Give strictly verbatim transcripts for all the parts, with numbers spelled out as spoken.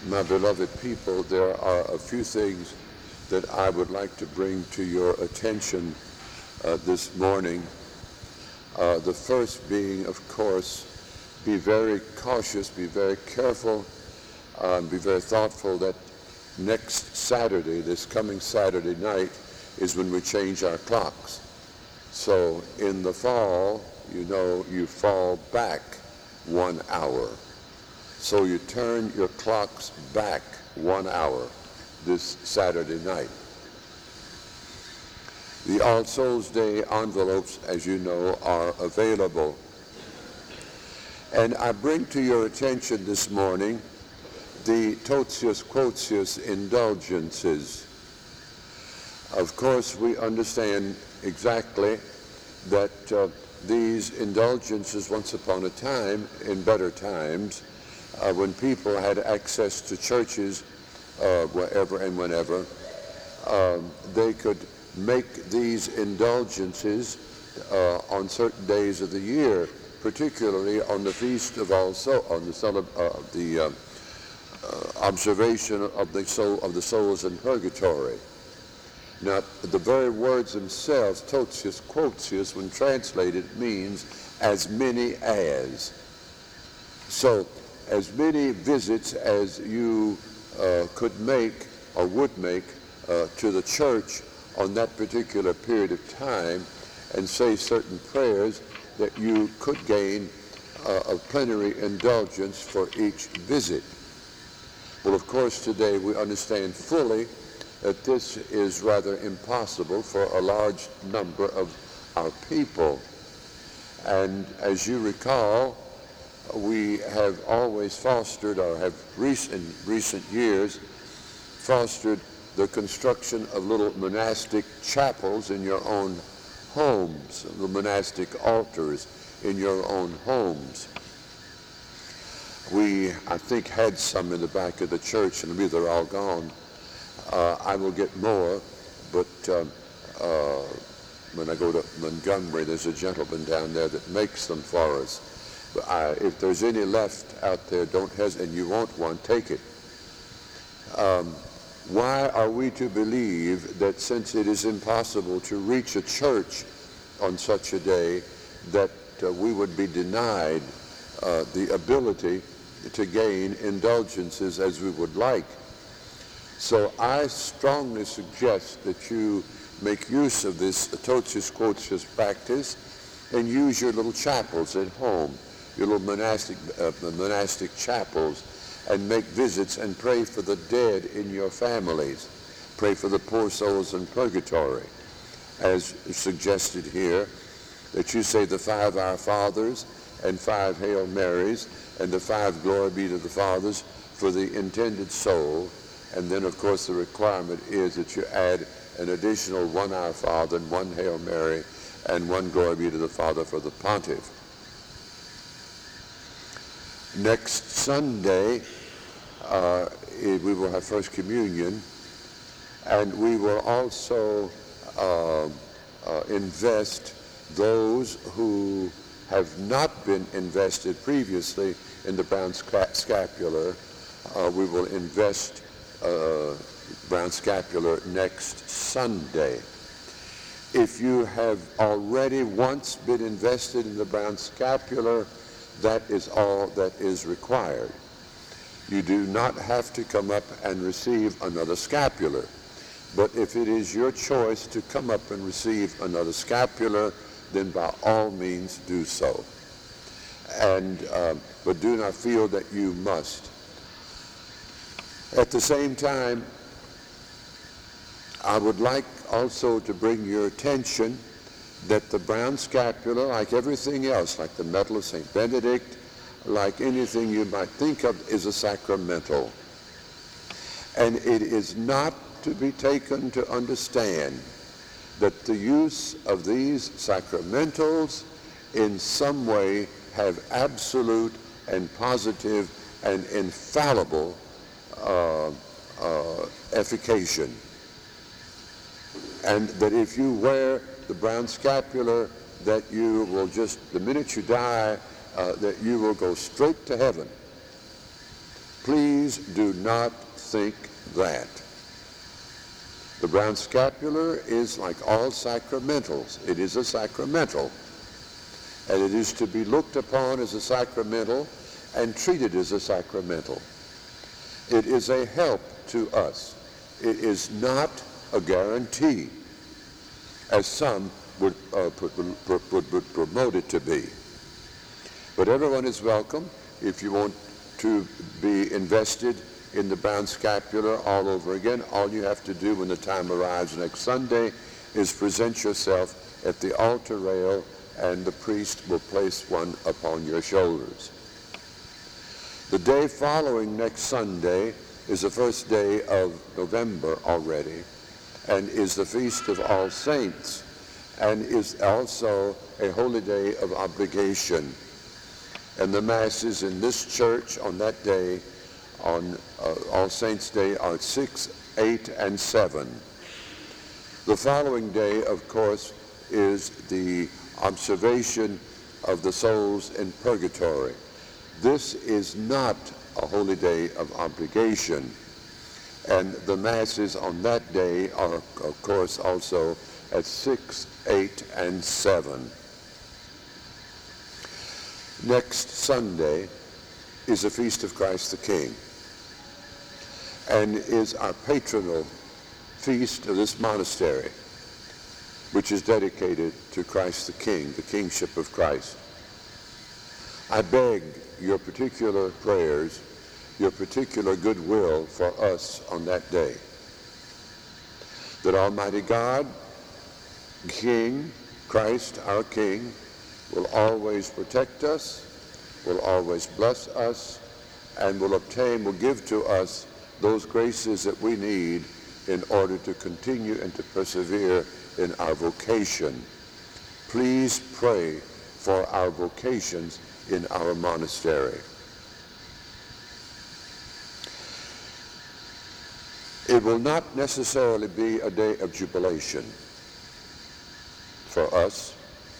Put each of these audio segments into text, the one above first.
My beloved people, there are a few things that I would like to bring to your attention uh, this morning. Uh, the first being, of course, be very cautious, be very careful, uh, and be very thoughtful that next Saturday, this coming Saturday night, is when we change our clocks. So in the fall, you know, you fall back one hour. So you turn your clocks back one hour this Saturday night. The All Souls Day envelopes, as you know, are available. And I bring to your attention this morning the Totius Quotius indulgences. Of course, we understand exactly that uh, these indulgences, once upon a time, in better times, uh, when people had access to churches uh, wherever and whenever, um, they could make these indulgences uh, on certain days of the year, particularly on the feast of All Souls, on the, cele- uh, the uh, uh, observation of the soul of the souls in purgatory. Now, the very words themselves, Totius Quotius, when translated, means as many as. So, as many visits as you uh, could make or would make uh, to the church on that particular period of time and say certain prayers, that you could gain uh, a plenary indulgence for each visit. Well, of course, today we understand fully that this is rather impossible for a large number of our people. And as you recall, we have always fostered, or have recent, recent years, fostered the construction of little monastic chapels in your own homes, the monastic altars in your own homes. We, I think, had some in the back of the church, and maybe they're all gone. Uh, I will get more, but um, uh, when I go to Montgomery, there's a gentleman down there that makes them for us. But I, if there's any left out there, don't hesitate, and you want one, take it. Um, why are we to believe that since it is impossible to reach a church on such a day, that uh, we would be denied uh, the ability to gain indulgences as we would like? So I strongly suggest that you make use of this Totius Quotius practice and use your little chapels at home, your little monastic, uh, monastic chapels, and make visits and pray for the dead in your families. Pray for the poor souls in purgatory, as suggested here, that you say the five Our Fathers and five Hail Marys and the five Glory be to the Fathers for the intended soul. And then, of course, the requirement is that you add an additional one Our Father and one Hail Mary and one Glory be to the Father for the Pontiff. Next Sunday, uh, we will have First Communion, and we will also uh, uh, invest those who have not been invested previously in the brown scapular. Uh, we will invest uh, brown scapular next Sunday. If you have already once been invested in the brown scapular, that is all that is required. You do not have to come up and receive another scapular. But if it is your choice to come up and receive another scapular, then by all means do so. And uh, but do not feel that you must. At the same time, I would like also to bring your attention that the brown scapular, like everything else, like the medal of Saint Benedict, like anything you might think of, is a sacramental. And it is not to be taken to understand that the use of these sacramentals in some way have absolute and positive and infallible uh, uh, efficacy. And that if you wear the brown scapular, that you will just, the minute you die, uh, that you will go straight to heaven. Please do not think that. The brown scapular is like all sacramentals. It is a sacramental, and it is to be looked upon as a sacramental and treated as a sacramental. It is a help to us. It is not a guarantee, as some would, uh, put, would, would, would promote it to be. But everyone is welcome. If you want to be invested in the brown scapular all over again, all you have to do when the time arrives next Sunday is present yourself at the altar rail, and the priest will place one upon your shoulders. The day following next Sunday is the first day of November already, and is the Feast of All Saints, and is also a holy day of obligation. And the masses in this church on that day, on uh, All Saints' Day, are six, eight, and seven. The following day, of course, is the observation of the souls in purgatory. This is not a holy day of obligation, and the masses on that day are, of course, also at six, eight, and seven. Next Sunday is the Feast of Christ the King, and is our patronal feast of this monastery, which is dedicated to Christ the King, the kingship of Christ. I beg your particular prayers, your particular goodwill for us on that day, that Almighty God, King, Christ our King, will always protect us, will always bless us, and will obtain, will give to us those graces that we need in order to continue and to persevere in our vocation. Please pray for our vocations in our monastery. It will not necessarily be a day of jubilation for us.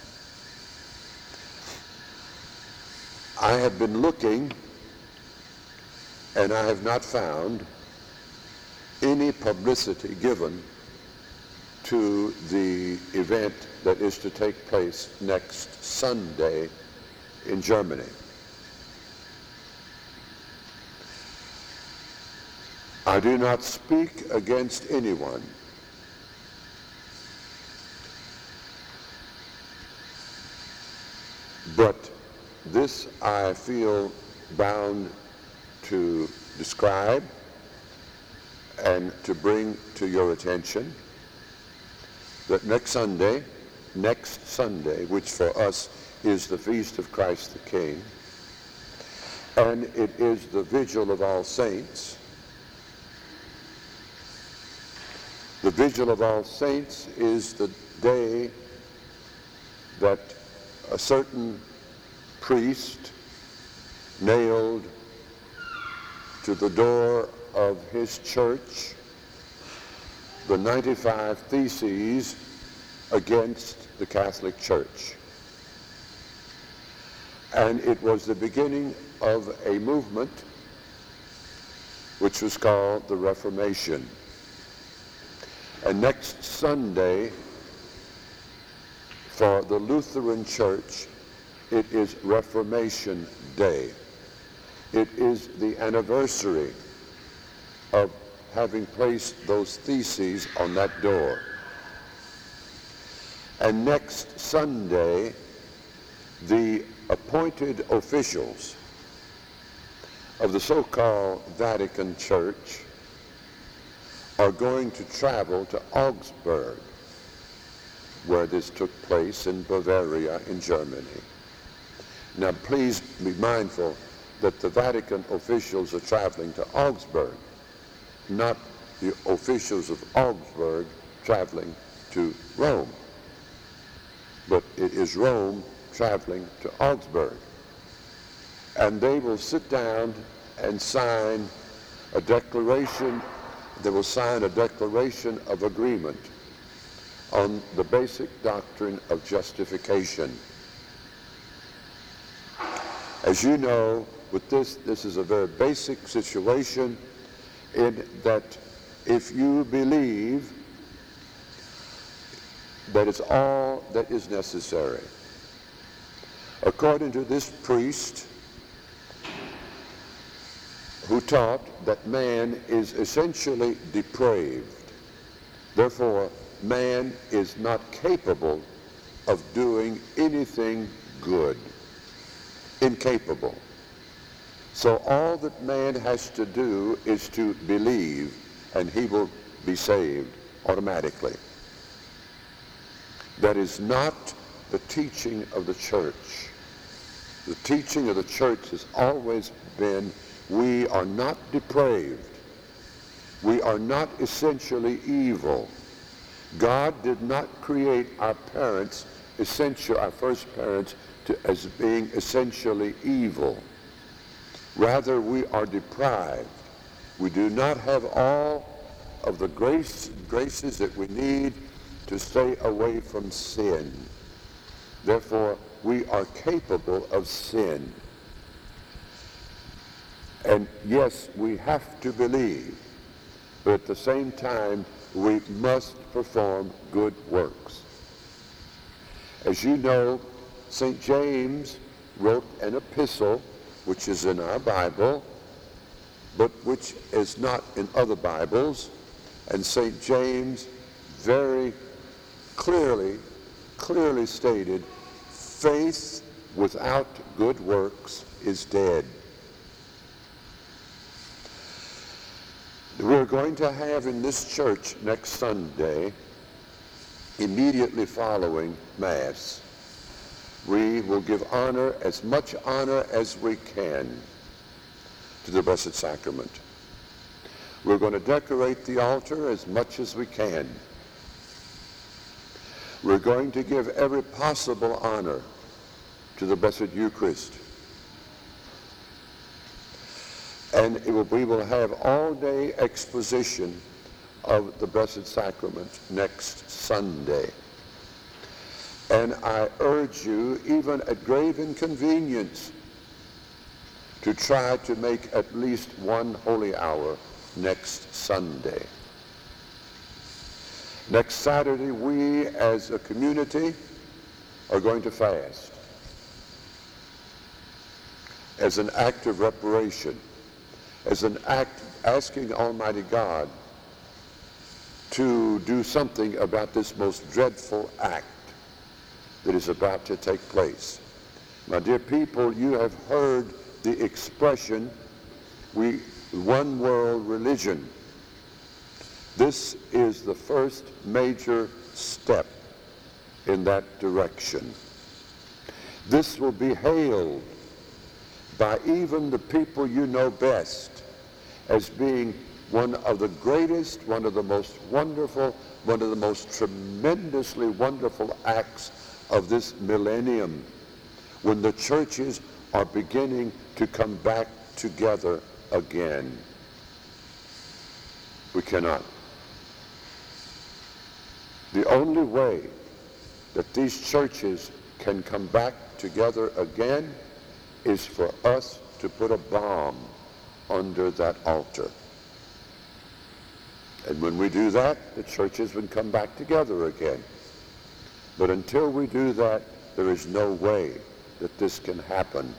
I have been looking, and I have not found any publicity given to the event that is to take place next Sunday in Germany. I do not speak against anyone. But this I feel bound to describe and to bring to your attention, that next Sunday, next Sunday, which for us is the Feast of Christ the King, and it is the Vigil of All Saints. The Vigil of All Saints is the day that a certain priest nailed to the door of his church the ninety-five theses against the Catholic Church. And it was the beginning of a movement which was called the Reformation. And next Sunday, for the Lutheran Church, it is Reformation Day. It is the anniversary of having placed those theses on that door. And next Sunday, the appointed officials of the so-called Vatican Church are going to travel to Augsburg, where this took place in Bavaria in Germany. Now please be mindful that the Vatican officials are traveling to Augsburg, not the officials of Augsburg traveling to Rome. But it is Rome traveling to Augsburg. And they will sit down and sign a declaration, they will sign a declaration of agreement on the basic doctrine of justification. As you know, with this, this is a very basic situation in that if you believe that it's all that is necessary. According to this priest, who taught that man is essentially depraved, therefore man is not capable of doing anything good. Incapable. So all that man has to do is to believe, and he will be saved automatically. That is not the teaching of the church. The teaching of the church has always been, we are not depraved. We are not essentially evil. God did not create our parents, essentially our first parents, to, as being essentially evil. Rather, we are deprived. We do not have all of the grace, graces that we need to stay away from sin. Therefore, we are capable of sin. And yes, we have to believe, but at the same time, we must perform good works. As you know, Saint James wrote an epistle, which is in our Bible, but which is not in other Bibles. And Saint James very clearly, clearly stated, faith without good works is dead. We're going to have in this church next Sunday, immediately following Mass, we will give honor, as much honor as we can, to the Blessed Sacrament. We're going to decorate the altar as much as we can. We're going to give every possible honor to the Blessed Eucharist. And it will, we will have all-day exposition of the Blessed Sacrament next Sunday. And I urge you, even at grave inconvenience, to try to make at least one holy hour next Sunday. Next Saturday, we as a community are going to fast as an act of reparation, as an act asking Almighty God to do something about this most dreadful act that is about to take place. My dear people, you have heard the expression, we one world religion. This is the first major step in that direction. This will be hailed by even the people you know best as being one of the greatest, one of the most wonderful, one of the most tremendously wonderful acts of this millennium, when the churches are beginning to come back together again. We cannot. The only way that these churches can come back together again is for us to put a bomb under that altar. And when we do that, the churches will come back together again. But until we do that, there is no way that this can happen.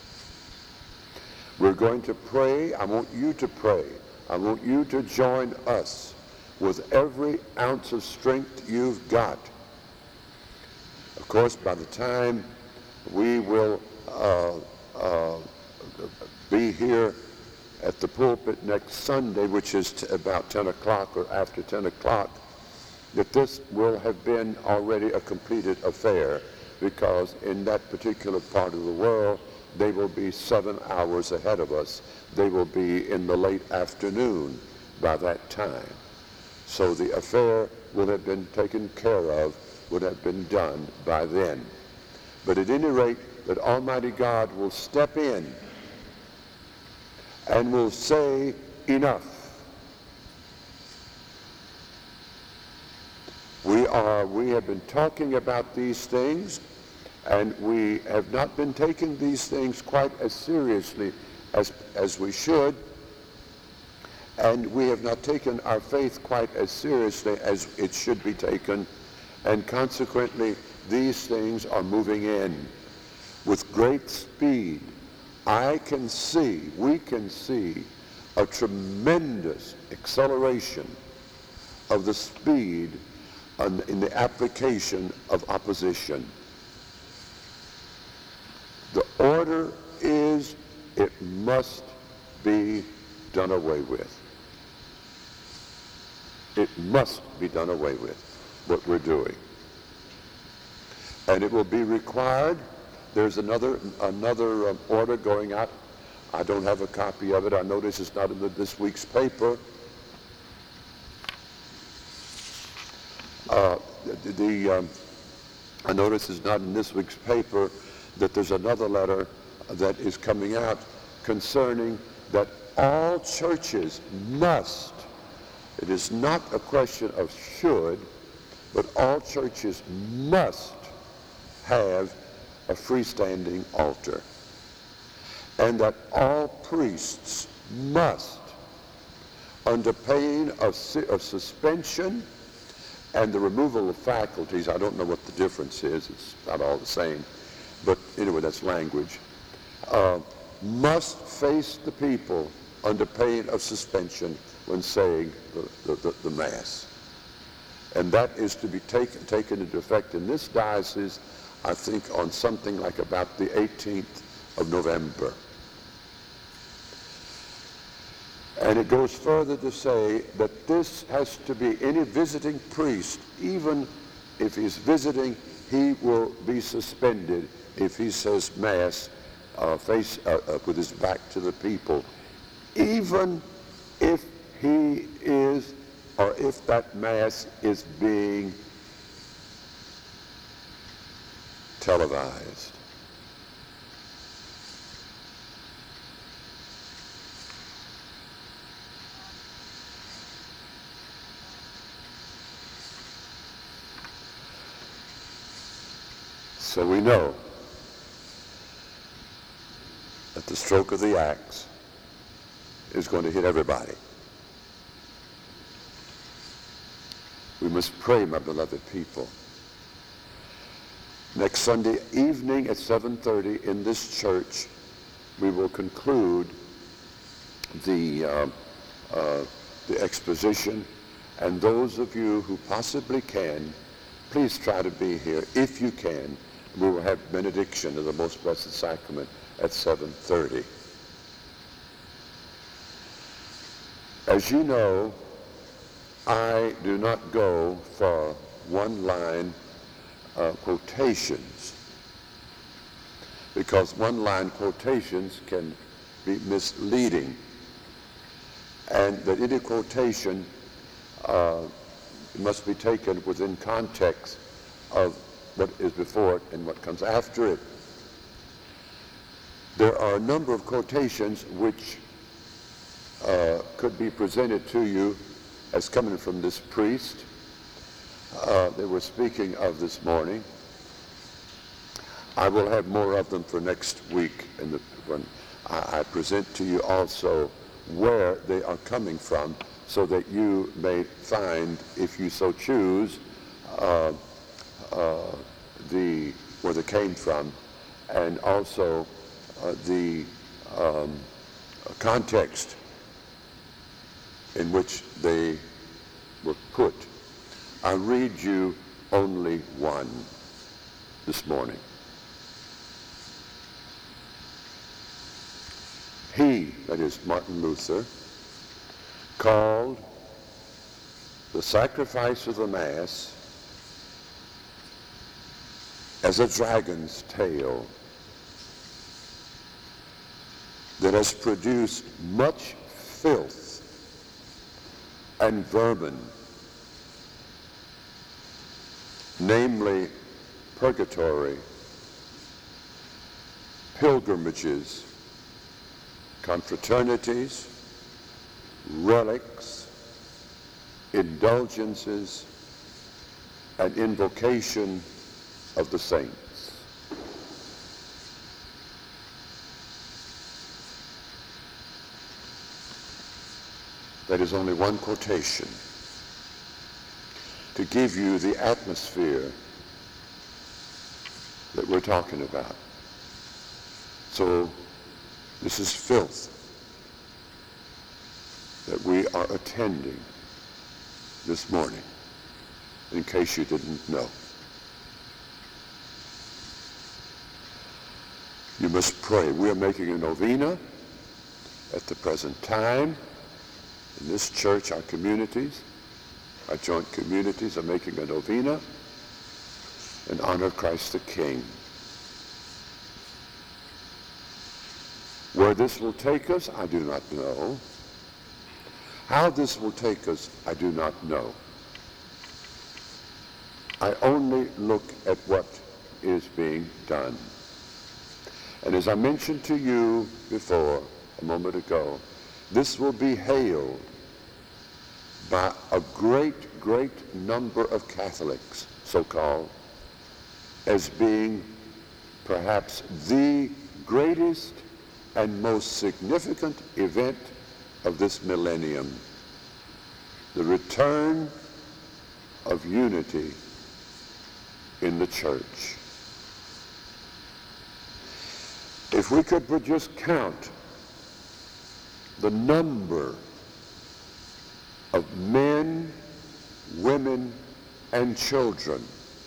We're going to pray. I want you to pray. I want you to join us with every ounce of strength you've got. Of course, by the time we will uh, uh, be here at the pulpit next Sunday, which is t- about ten o'clock or after ten o'clock, that this will have been already a completed affair, because in that particular part of the world, they will be seven hours ahead of us. They will be in the late afternoon by that time. So the affair will have been taken care of, would have been done by then. But at any rate, that Almighty God will step in and will say, enough. We are, we have been talking about these things, And we have not been taking these things quite as seriously as, as we should. And we have not taken our faith quite as seriously as it should be taken. And consequently, these things are moving in with great speed. I can see, we can see a tremendous acceleration of the speed in the application of opposition. The order is it must be done away with. It must be done away with, what we're doing. And it will be required. There's another another um, order going out. I don't have a copy of it. I notice it's not in the, this week's paper. Uh, the, the um, I notice it's not in this week's paper that there's another letter that is coming out concerning that all churches must, it is not a question of should, but all churches must have a freestanding altar. And that all priests must, under pain of, of suspension and the removal of faculties, I don't know what the difference is, it's not all the same, but anyway, that's language, uh, must face the people under pain of suspension when saying the, the, the, the Mass. And that is to be taken, taken into effect in this diocese, I think, on something like about the eighteenth of November. And it goes further to say that this has to be any visiting priest, even if he's visiting, he will be suspended if he says Mass uh, face uh, uh, with his back to the people, even if he is, or if that Mass is being televised. So we know that the stroke of the axe is going to hit everybody. We must pray, my beloved people. Next Sunday evening at seven thirty in this church, we will conclude the, uh, uh, the exposition. And those of you who possibly can, please try to be here if you can. We will have benediction of the Most Blessed Sacrament at seven thirty. As you know, I do not go for one-line uh, quotations, because one-line quotations can be misleading, and that any quotation uh, must be taken within context of what is before it and what comes after it. There are a number of quotations which uh, could be presented to you as coming from this priest. Uh, they were speaking of this morning. I will have more of them for next week, in the, when I, I present to you also where they are coming from, so that you may find, if you so choose, uh, uh, the where they came from, and also uh, the um, context in which they were put. I'll read you only one this morning. He, that is Martin Luther, called the sacrifice of the Mass as a dragon's tail that has produced much filth and vermin, namely purgatory, pilgrimages, confraternities, relics, indulgences, and invocation of the saints. that is only one quotation to give you the atmosphere that we're talking about. So this is filth that we are attending this morning, in case you didn't know. You must pray. We are making a novena at the present time. In this church, our communities, our joint communities are making a novena in honor of Christ the King. Where this will take us, I do not know. How this will take us, I do not know. I only look at what is being done. And as I mentioned to you before, a moment ago, this will be hailed by a great, great number of Catholics, so-called, as being perhaps the greatest and most significant event of this millennium, the return of unity in the church. If we could but just count the number of men, women, and children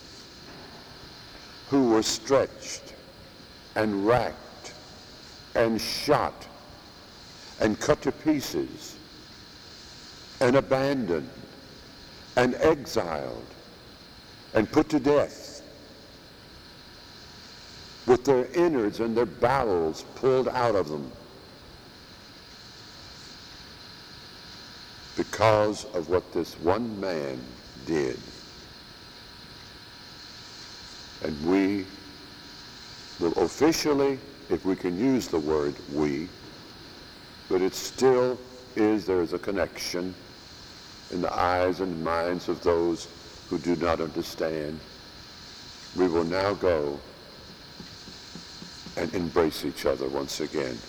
who were stretched and racked and shot and cut to pieces and abandoned and exiled and put to death with their innards and their bowels pulled out of them because of what this one man did. And we will officially, if we can use the word we, but it still is, there is a connection in the eyes and minds of those who do not understand. We will now go and embrace each other once again.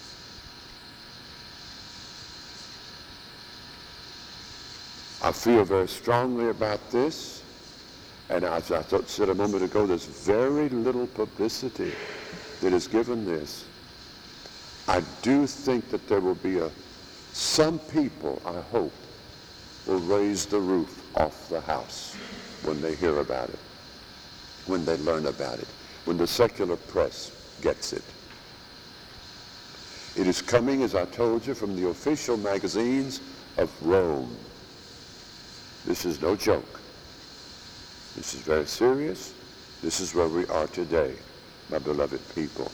I feel very strongly about this, and as I thought, said a moment ago, there's very little publicity that is given this. I do think that there will be a, some people, I hope, will raise the roof off the house when they hear about it, when they learn about it, when the secular press gets it. It is coming, as I told you, from the official magazines of Rome. This is no joke. This is very serious. This is where we are today, my beloved people.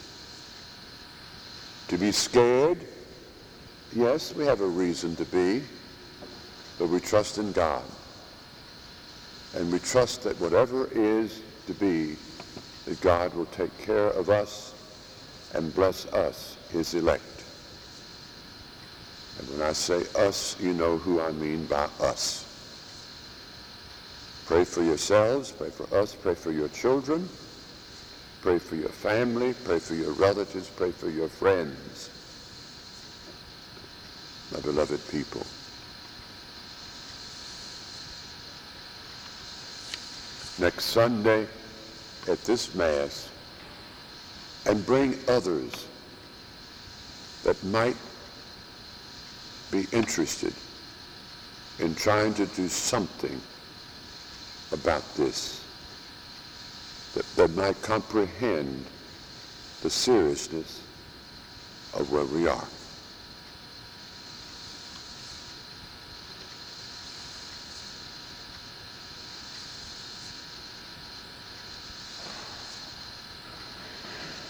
To be scared? Yes, we have a reason to be, but we trust in God. And we trust that whatever is to be, that God will take care of us and bless us, his elect. And when I say us, you know who I mean by us. Pray for yourselves, pray for us, pray for your children, pray for your family, pray for your relatives, pray for your friends, my beloved people. Next Sunday at this Mass, and bring others that might be interested in trying to do something about this, that they might comprehend the seriousness of where we are.